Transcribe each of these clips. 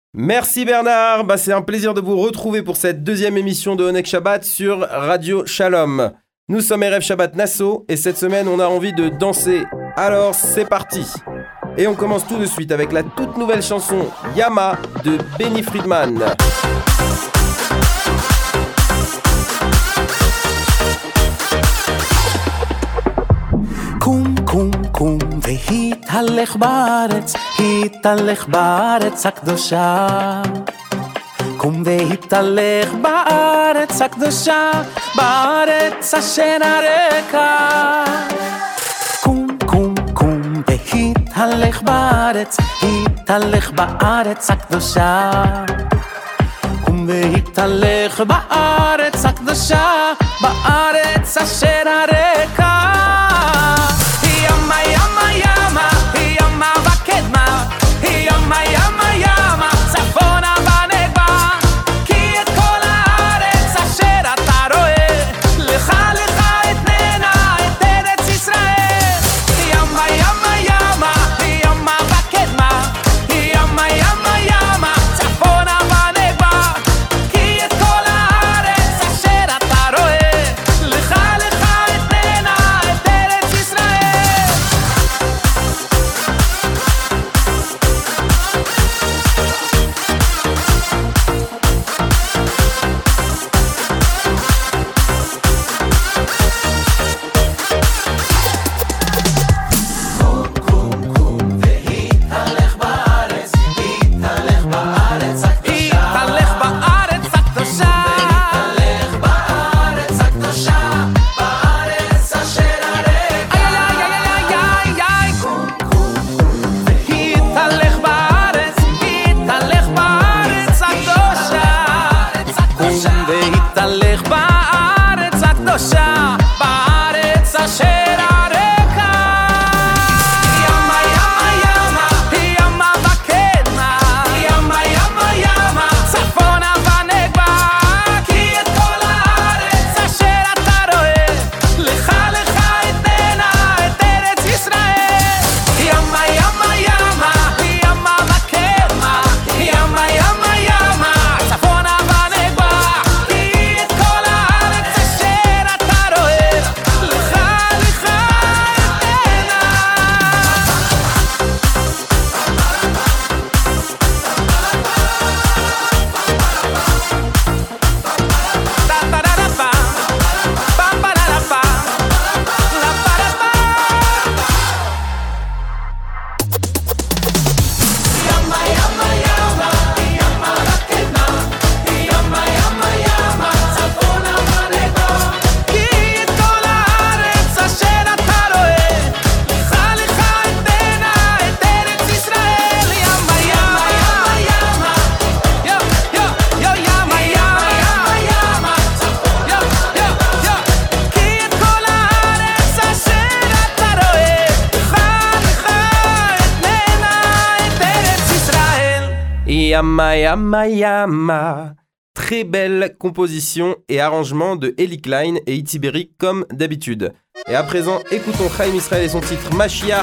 Merci Bernard, c'est un plaisir de vous retrouver pour cette deuxième émission de Oneg Shabbat sur Radio Shalom. Nous sommes Erev Shabbat Nassau et cette semaine on a envie de danser, alors c'est parti. Et on commence tout de suite avec la toute nouvelle chanson Yama de Benny Friedman. קום קום קום והתהלך בארץ הקדושה. קום והתהלך בארץ הקדושה, בארץ אשר הרקע. קום קום קום והתהלך בארץ הקדושה. קום והתהלך בארץ הקדושה, בארץ אשר הרקע. Yama Yama Yama. Très belle composition et arrangement de Eli Klein et Itzi Berry comme d'habitude. Et à présent, écoutons Chaim Israël et son titre Mashiach.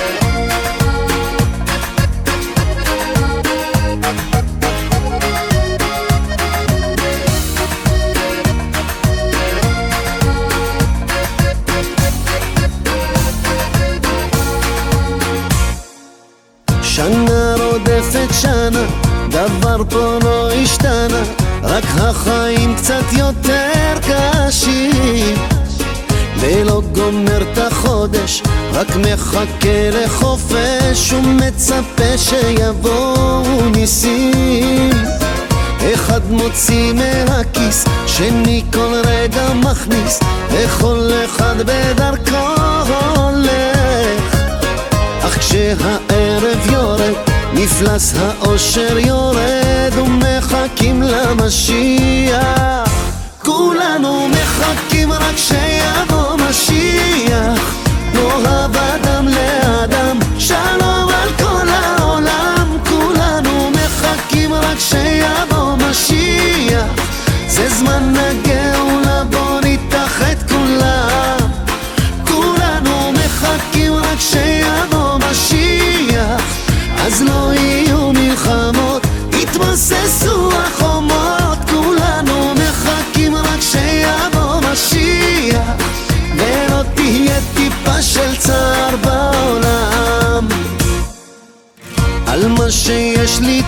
שנה רודפת שנה, דבר פה לא השתנה, רק החיים קצת יותר קשים. ולא גומר את החודש, רק מחכה לחופש ומצפה שיבואו ניסים. אחד מוציא מהכיס, שני כל רגע מכניס, וכל אחד בדרכו הולך. אך כשהערב יורד, מפלס האושר יורד, ומחכים למשיח. כולנו מחכים רק שיבוא משיח, אוהב אדם לאדם, שלום על כל העולם. כולנו מחכים רק שיבוא משיח, זה זמן הגאולה, בוא נתאחד כולם. כולנו מחכים רק שיבוא משיח, אז לא יהיו מלחמות,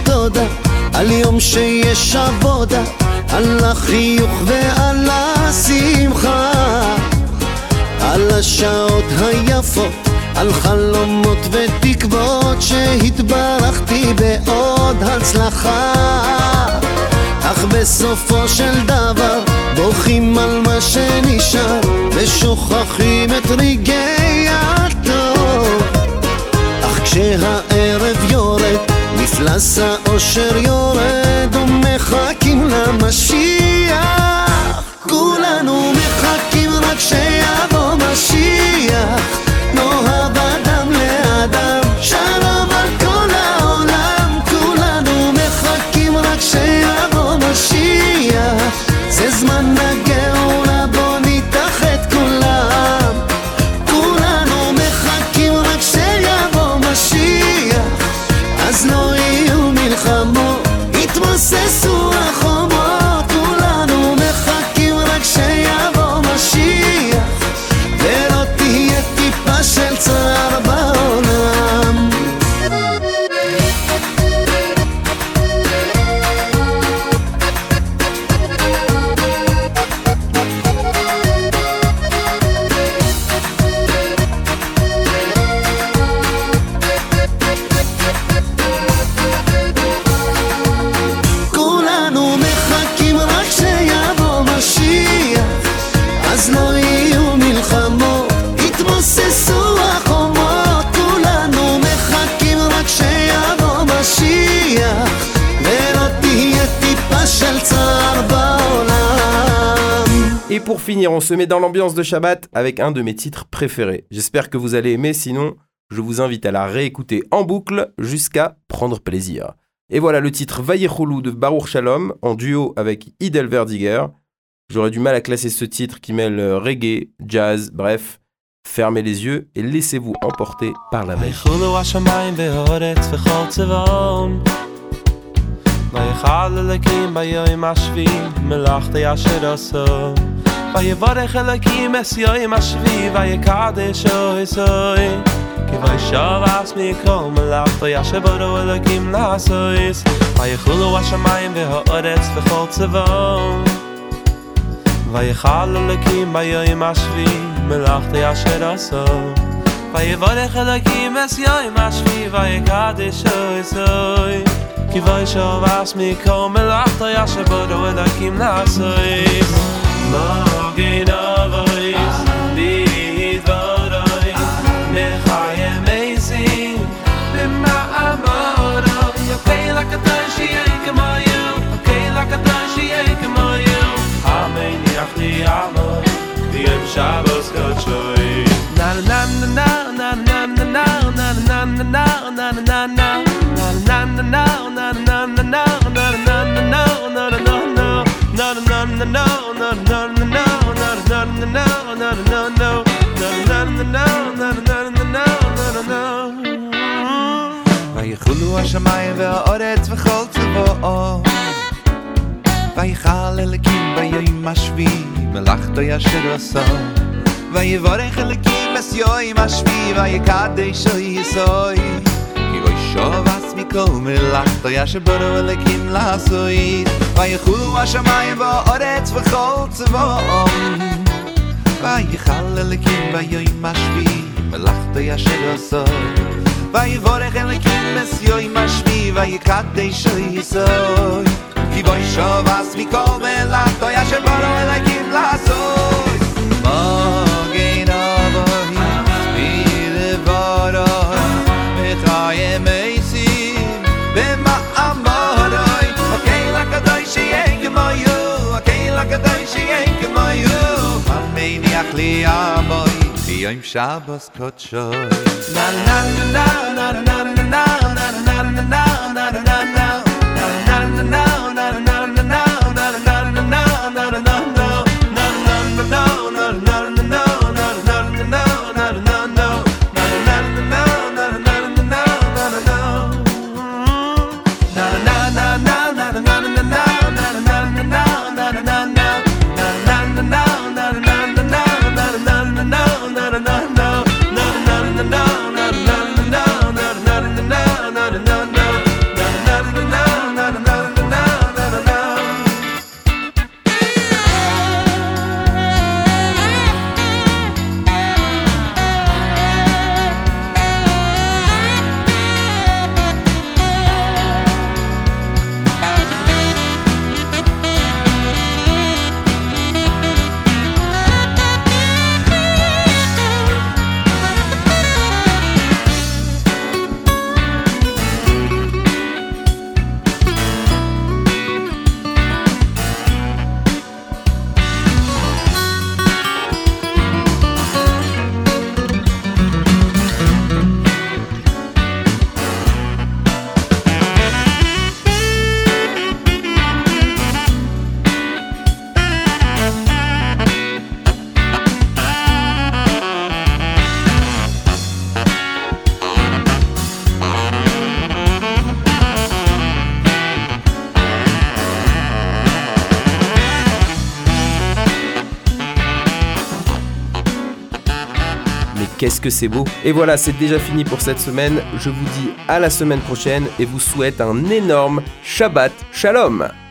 תודה על יום שיש עבודה, על החיוך ועל השמחה, על השעות היפות, על חלומות ותקוות שהתברכתי בעוד הצלחה. אך בסופו של דבר בוכים על מה שנשאר ושוכחים את רגעי הטוב. אך כשהערב יורד מפלס האושר יורד ומחכים למשיח. כולנו מחכים רק שיבוא משיח, נאהב אדם לאדם, שלום על כל העולם. כולנו מחכים רק שיבוא משיח, זה זמן הגאולה, בוא נתאחד כולם. כולנו מחכים רק שיבוא משיח, אז לא יהיו מלחמות, יתמוססו החומות. כולנו מחכים רק שיבוא משיח, ולא תהיה טיפה של צער בעולם. כולנו מחכים רק שיבוא משיח, אז לא יהיו מלחמות, יתמוססו החומות. כולנו מחכים רק שיבוא משיח, ולא תהיה טיפה של צער בעולם. Et pour finir, on se met dans l'ambiance de Shabbat avec un de mes titres préférés. J'espère que vous allez aimer, sinon je vous invite à la réécouter en boucle jusqu'à prendre plaisir. Et voilà le titre Vayecholu de Baruch Shalom en duo avec Hidel Verdiger. J'aurais du mal à classer ce titre qui mêle reggae, jazz, bref. Fermez les yeux et laissez-vous emporter par la magie. ויחולו השמיים והארץ וכל צבאם, ויחל אלוקים ביום השביעי מלאכתי אשר עשה, ויברך אלוקים את יום השביעי ויקדשו ישראל, כי וישובץ מכל מלאכתי אשר בראו אלוקים לעשות. ויחולו השמיים והארץ וכל צבאם, ויחל אלוקים ביום השביעי מלאכתי אשר עשה, ויברך אלוקים את יום השביעי ויקדשו ישראל, כי וישובץ מכל מלאכתי אשר בראו אלוקים לעשות. מגן אבויס בדברי מחיים עזים במאמרו, הקהל הקדוש יהיה כמוהו, הקהל הקדוש יהיה כמוהו, המניח לי עמוד ביום שבוס קודשוי. na na na na na na na na na na na na na na na na na ויחולו השמיים והארץ וכל צבאם, ויחל אלוקים ביום השביעי מלאכתו אשר עשה, ויברך אלוקים את יום השביעי ויקדשו ישראל, כי וישובץ מכל מלאכתו אשר בראו אלוקים לעשות. ויחולו השמיים והארץ וכל צבאם, ויחל אלוקים ביום השביעי מלאכתו אשר עשה, ויברך אלוקים את יום השביעי ויקדשו ישראל, כי וישובץ מכל מלאכתו אשר בראו אלוקים לעשות. מגן אבויס בדברי מחיים עזים במאמרו, הקהל הקדוש יהיה כמוהו, הקהל הקדוש יהיה כמוהו, המניח לי עמוד ביום שבוס קודשוי. na na na na na na na na na na na na na Mais qu'est-ce que c'est beau! Et voilà, c'est déjà fini pour cette semaine. Je vous dis à la semaine prochaine et vous souhaite un énorme Shabbat Shalom!